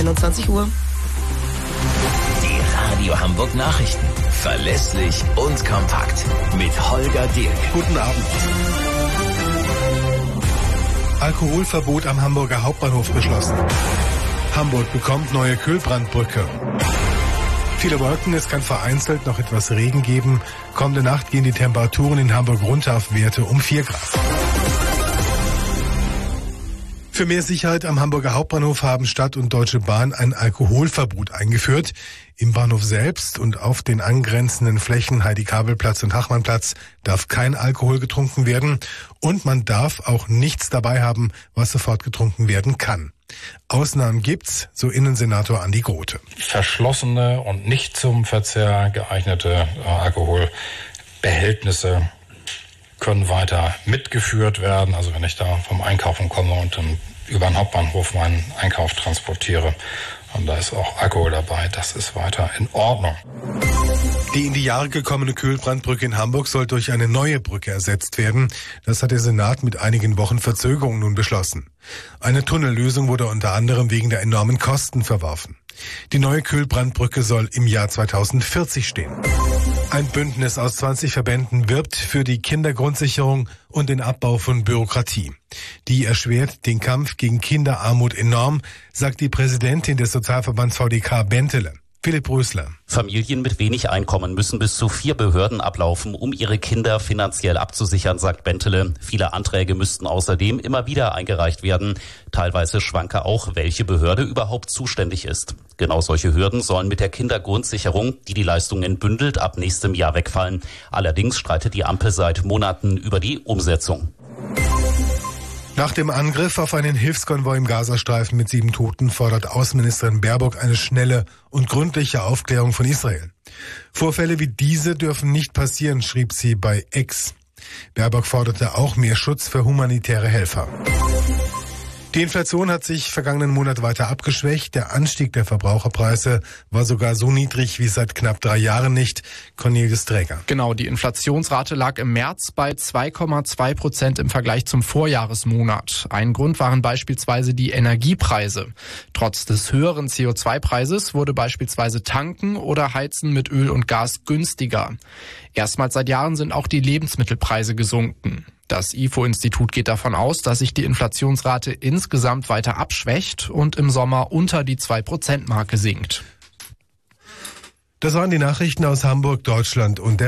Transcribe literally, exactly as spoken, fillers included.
einundzwanzig Uhr. Die Radio Hamburg Nachrichten. Verlässlich und kompakt. Mit Holger Dirk. Guten Abend. Alkoholverbot am Hamburger Hauptbahnhof beschlossen. Hamburg bekommt neue Kühlbrandbrücke. Viele Wolken, es kann vereinzelt noch etwas Regen geben. Kommende Nacht gehen die Temperaturen in Hamburg runter auf Werte um vier Grad. Für mehr Sicherheit am Hamburger Hauptbahnhof haben Stadt und Deutsche Bahn ein Alkoholverbot eingeführt. Im Bahnhof selbst und auf den angrenzenden Flächen Heidi-Kabel-Platz und Hachmannplatz darf kein Alkohol getrunken werden. Und man darf auch nichts dabei haben, was sofort getrunken werden kann. Ausnahmen gibt's, so Innensenator Andi Grote. Verschlossene und nicht zum Verzehr geeignete äh, Alkoholbehältnisse können weiter mitgeführt werden. Also wenn ich da vom Einkaufen komme und dann über den Hauptbahnhof meinen Einkauf transportiere und da ist auch Alkohol dabei, das ist weiter in Ordnung. Die in die Jahre gekommene Kühlbrandbrücke in Hamburg soll durch eine neue Brücke ersetzt werden. Das hat der Senat mit einigen Wochen Verzögerung nun beschlossen. Eine Tunnellösung wurde unter anderem wegen der enormen Kosten verworfen. Die neue Kühlbrandbrücke soll im Jahr zweitausendvierzig stehen. Ein Bündnis aus zwanzig Verbänden wirbt für die Kindergrundsicherung und den Abbau von Bürokratie. Die erschwert den Kampf gegen Kinderarmut enorm, sagt die Präsidentin des Sozialverbands V D K Bentele. Philipp Rösler. Familien mit wenig Einkommen müssen bis zu vier Behörden ablaufen, um ihre Kinder finanziell abzusichern, sagt Bentele. Viele Anträge müssten außerdem immer wieder eingereicht werden. Teilweise schwanke auch, welche Behörde überhaupt zuständig ist. Genau solche Hürden sollen mit der Kindergrundsicherung, die die Leistungen bündelt, ab nächstem Jahr wegfallen. Allerdings streitet die Ampel seit Monaten über die Umsetzung. Nach dem Angriff auf einen Hilfskonvoi im Gazastreifen mit sieben Toten fordert Außenministerin Baerbock eine schnelle und gründliche Aufklärung von Israel. Vorfälle wie diese dürfen nicht passieren, schrieb sie bei X. Baerbock forderte auch mehr Schutz für humanitäre Helfer. Die Inflation hat sich vergangenen Monat weiter abgeschwächt. Der Anstieg der Verbraucherpreise war sogar so niedrig wie seit knapp drei Jahren nicht. Cornelius Träger. Genau, die Inflationsrate lag im März bei zwei Komma zwei Prozent im Vergleich zum Vorjahresmonat. Ein Grund waren beispielsweise die Energiepreise. Trotz des höheren C O zwei Preises wurde beispielsweise Tanken oder Heizen mit Öl und Gas günstiger. Erstmals seit Jahren sind auch die Lebensmittelpreise gesunken. Das I F O-Institut geht davon aus, dass sich die Inflationsrate insgesamt weiter abschwächt und im Sommer unter die zwei Prozent Marke sinkt. Das waren die Nachrichten aus Hamburg, Deutschland und der